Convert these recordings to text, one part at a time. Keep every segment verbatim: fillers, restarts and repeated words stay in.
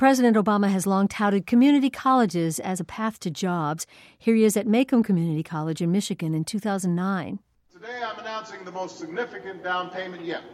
President Obama has long touted community colleges as a path to jobs. Here he is at Macomb Community College in Michigan in two thousand nine. Today I'm announcing the most significant down payment yet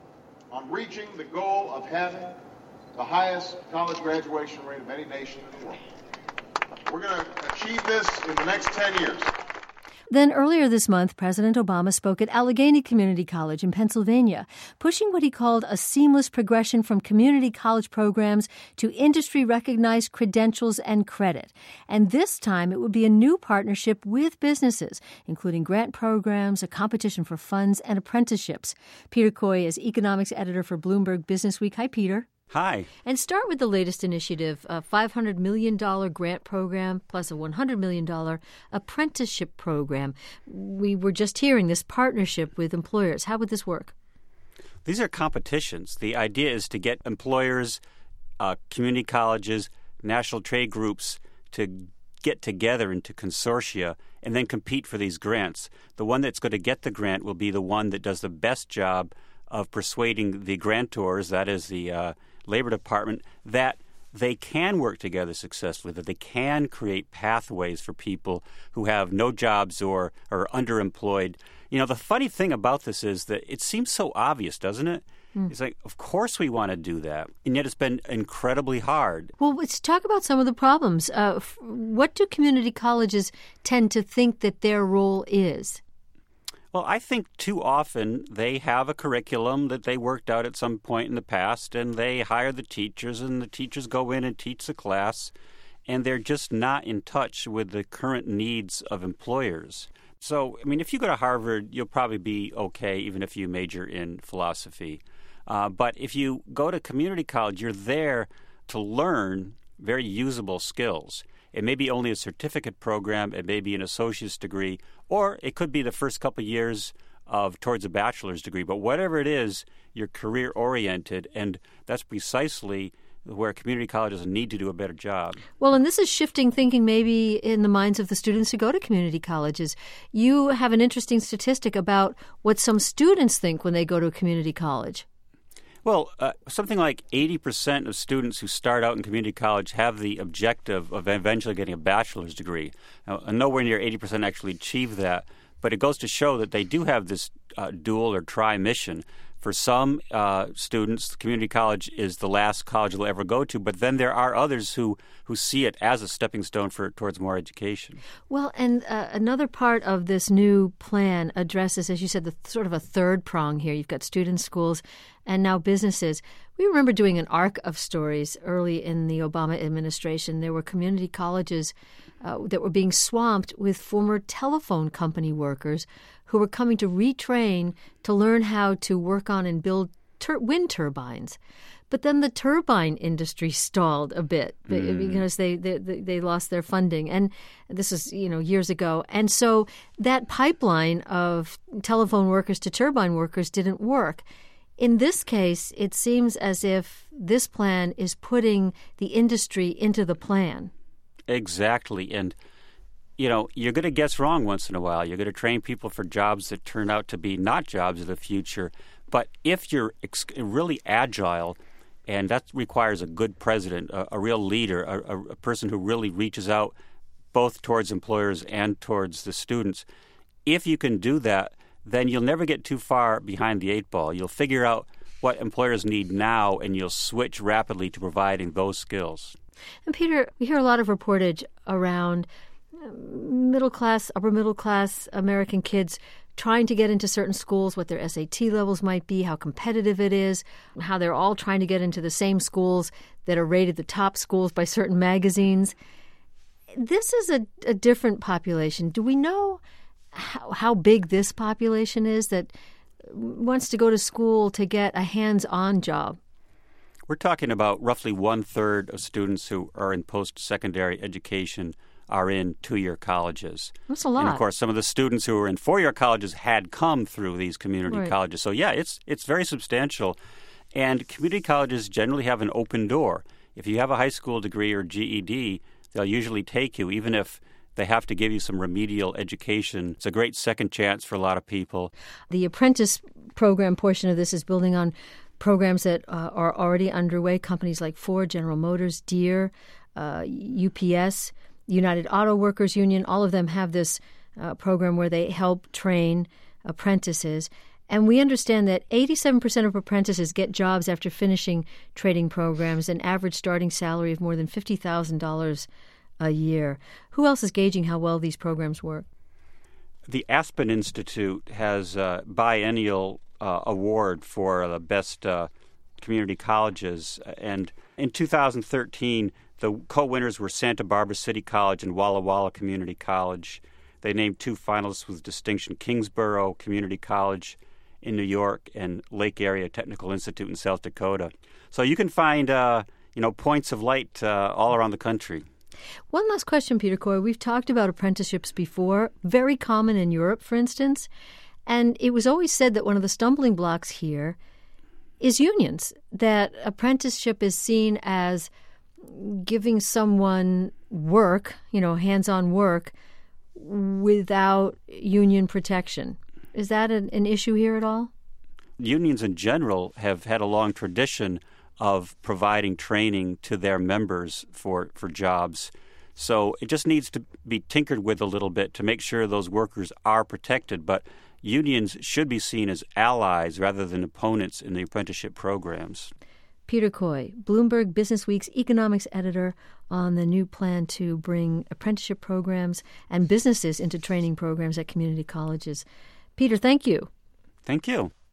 on reaching the goal of having the highest college graduation rate of any nation in the world. We're going to achieve this in the next ten years. Then earlier this month, President Obama spoke at Allegheny Community College in Pennsylvania, pushing what he called a seamless progression from community college programs to industry-recognized credentials and credit. And this time, it would be a new partnership with businesses, including grant programs, a competition for funds, and apprenticeships. Peter Coy is economics editor for Bloomberg Businessweek. Hi, Peter. Hi. And start with the latest initiative, a five hundred million dollars grant program plus a one hundred million dollars apprenticeship program. We were just hearing this partnership with employers. How would this work? These are competitions. The idea is to get employers, uh, community colleges, national trade groups to get together into consortia and then compete for these grants. The one that's going to get the grant will be the one that does the best job of persuading the grantors, that is the uh, Labor Department, that they can work together successfully, that they can create pathways for people who have no jobs or are underemployed. You know, the funny thing about this is that it seems so obvious, doesn't it? Mm. It's like, of course we want to do that, and yet it's been incredibly hard. Well, let's talk about some of the problems. Uh, what do community colleges tend to think that their role is? Well, I think too often they have a curriculum that they worked out at some point in the past, and they hire the teachers, and the teachers go in and teach the class, and they're just not in touch with the current needs of employers. So, I mean, if you go to Harvard, you'll probably be okay, even if you major in philosophy. Uh, but if you go to community college, you're there to learn very usable skills. It may be only a certificate program, it may be an associate's degree, or it could be the first couple of years of towards a bachelor's degree. But whatever it is, you're career-oriented, and that's precisely where community colleges need to do a better job. Well, and this is shifting thinking maybe in the minds of the students who go to community colleges. You have an interesting statistic about what some students think when they go to a community college. Well, uh, something like eighty percent of students who start out in community college have the objective of eventually getting a bachelor's degree. Now, nowhere near eighty percent actually achieve that, but it goes to show that they do have this uh, dual or tri mission. For some uh, students, community college is the last college they'll ever go to, but then there are others who, who see it as a stepping stone for towards more education. Well, and uh, another part of this new plan addresses, as you said, the sort of a third prong here. You've got students, schools, and now businesses. We remember doing an arc of stories early in the Obama administration. There were community colleges uh, that were being swamped with former telephone company workers who were coming to retrain to learn how to work on and build tur- wind turbines. But then the turbine industry stalled a bit mm. because they, they they lost their funding. And this is, you know, years ago. And so that pipeline of telephone workers to turbine workers didn't work. In this case, it seems as if this plan is putting the industry into the plan. Exactly. And you know, you're going to guess wrong once in a while. You're going to train people for jobs that turn out to be not jobs of the future. But if you're ex- really agile, and that requires a good president, a, a real leader, a, a person who really reaches out both towards employers and towards the students, if you can do that, then you'll never get too far behind the eight ball. You'll figure out what employers need now, and you'll switch rapidly to providing those skills. And Peter, we hear a lot of reportage around middle-class, upper-middle-class American kids trying to get into certain schools, what their S A T levels might be, how competitive it is, how they're all trying to get into the same schools that are rated the top schools by certain magazines. This is a, a different population. Do we know how, how big this population is that wants to go to school to get a hands-on job? We're talking about roughly one-third of students who are in post-secondary education are in two-year colleges. That's a lot. And, of course, some of the students who are in four-year colleges had come through these community right. colleges. So, yeah, it's it's very substantial. And community colleges generally have an open door. If you have a high school degree or G E D, they'll usually take you, even if they have to give you some remedial education. It's a great second chance for a lot of people. The apprentice program portion of this is building on programs that uh, are already underway. Companies like Ford, General Motors, Deere, uh, U P S, United Auto Workers Union, all of them have this uh, program where they help train apprentices. And we understand that eighty-seven percent of apprentices get jobs after finishing training programs, an average starting salary of more than fifty thousand dollars a year. Who else is gauging how well these programs work? The Aspen Institute has a biennial uh, award for the best uh, community colleges. And in two thousand thirteen, the co-winners were Santa Barbara City College and Walla Walla Community College. They named two finalists with distinction, Kingsborough Community College in New York and Lake Area Technical Institute in South Dakota. So you can find, uh, you know, points of light uh, all around the country. One last question, Peter Coy. We've talked about apprenticeships before, very common in Europe, for instance, and it was always said that one of the stumbling blocks here is unions, that apprenticeship is seen as giving someone work, you know, hands-on work, without union protection. Is that an, an issue here at all? Unions in general have had a long tradition of providing training to their members for, for jobs. So it just needs to be tinkered with a little bit to make sure those workers are protected. But unions should be seen as allies rather than opponents in the apprenticeship programs. Peter Coy, Bloomberg Businessweek's economics editor, on the new plan to bring apprenticeship programs and businesses into training programs at community colleges. Peter, thank you. Thank you.